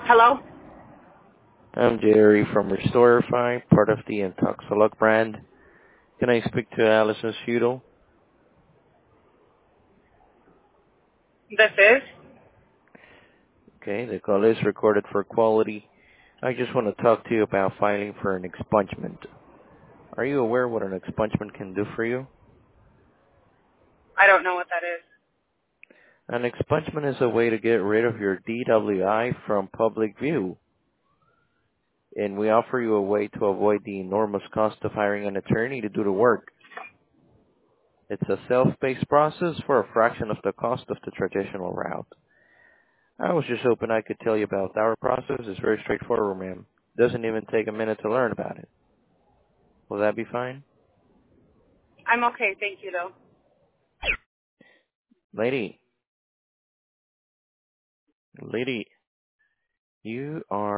Hello? I'm Jerry from Restorify, part of the Intoxilog brand. Can I speak to Allison Sudol? This is? Okay, the call is recorded for quality. I just want to talk to you about filing for an expungement. Are you aware what an expungement can do for you? I don't know what that is. An expungement is a way to get rid of your DWI from public view, and we offer you a way to avoid the enormous cost of hiring an attorney to do the work. It's a self-paced process for a fraction of the cost of the traditional route. I was just hoping I could tell you about our process. It's very straightforward, ma'am. Doesn't even take a minute to learn about it. Will that be fine? I'm okay, thank you, though. Lady, you are